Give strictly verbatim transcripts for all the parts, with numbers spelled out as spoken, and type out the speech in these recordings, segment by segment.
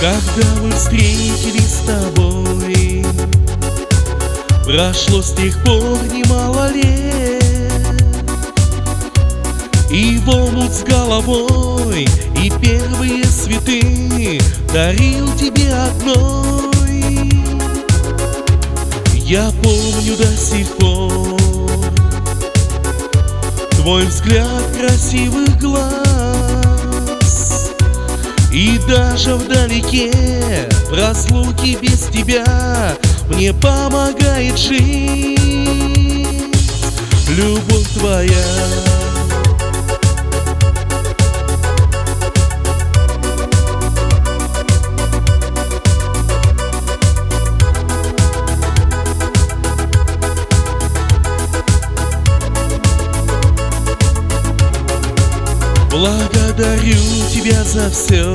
Когда мы встретились с тобой, прошло с тех пор немало лет, и в омут с головой, и первые цветы дарил тебе одной. Я помню до сих пор твой взгляд красивых глаз, и даже вдалеке в разлуке без тебя мне помогает жить любовь твоя. Благодарю тебя за все.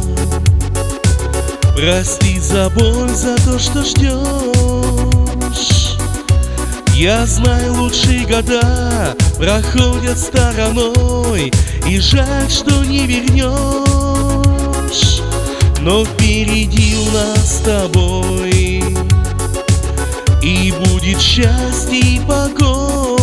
Прости за боль, за то, что ждешь. Я знаю, лучшие года проходят стороной, и жаль, что не вернешь. Но впереди у нас с тобой и будет счастье и покой.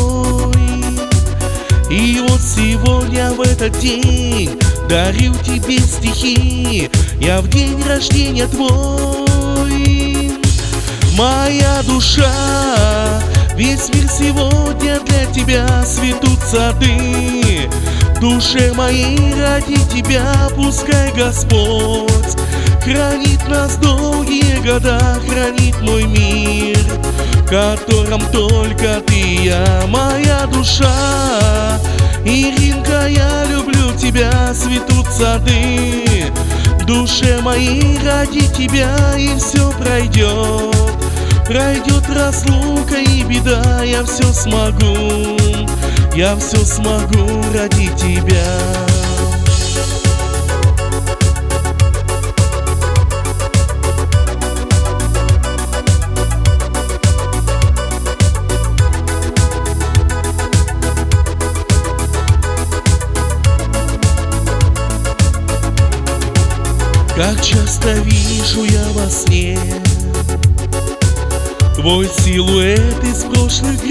И вот сегодня, в этот день, дарю тебе стихи я в день рождения твой. Моя душа, весь мир сегодня для тебя цветут сады. В душе моей ради тебя пускай Господь хранит нас долгие года, хранит мой мир, в котором только ты и я. Моя душа, Иринка, я люблю тебя, цветут сады. В душе моей ради тебя и все пройдет. Пройдет разлука и беда, я все смогу, я все смогу ради тебя. Как часто вижу я во сне твой силуэт из прошлых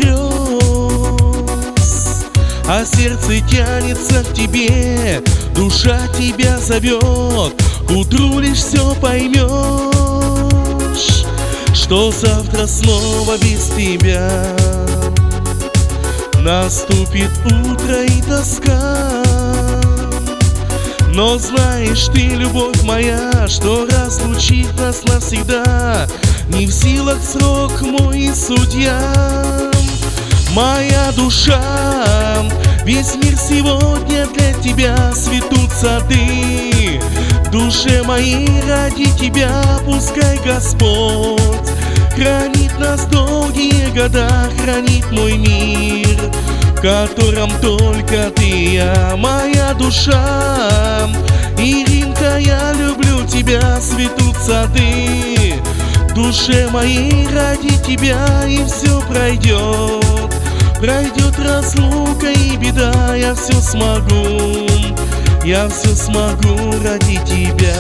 грез, а сердце тянется к тебе, душа тебя зовет. К утру лишь все поймешь, что завтра снова без тебя наступит утро и тоска. Но знаешь ты, любовь моя, что разлучить нас навсегда не в силах срок мой судья. Моя душа, весь мир сегодня для тебя цветут сады. В душе моей ради тебя пускай Господь хранит нас долгие года, хранит мой мир, в котором только ты и я. Моя душа, Иринка, я люблю тебя, цветут сады. В душе моей ради тебя и все пройдет. Пройдет разлука и беда, я все смогу, я все смогу ради тебя.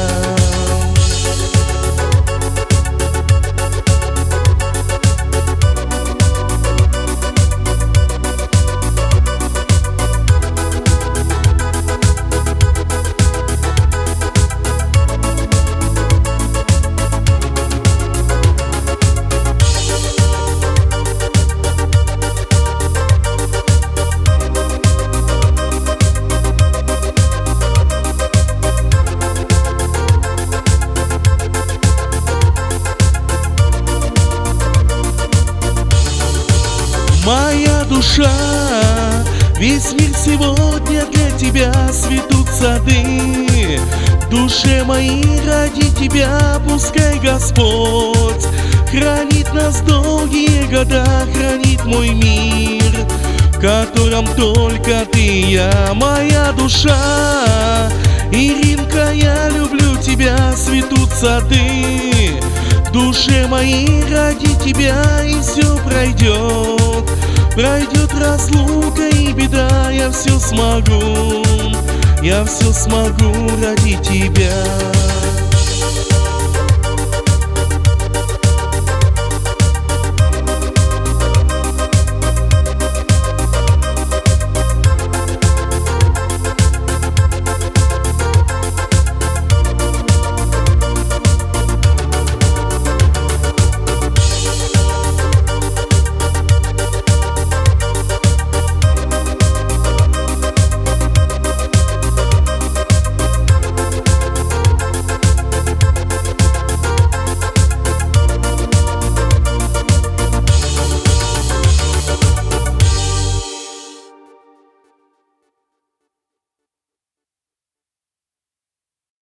Моя душа, весь мир сегодня для тебя цветут сады. В душе моей ради тебя пускай Господь хранит нас долгие года, хранит мой мир, в котором только ты и я. Моя душа, Иринка, я люблю тебя, цветут сады. В душе моей ради тебя и все пройдет. Пройдет разлука и беда, я все смогу, я все смогу ради тебя.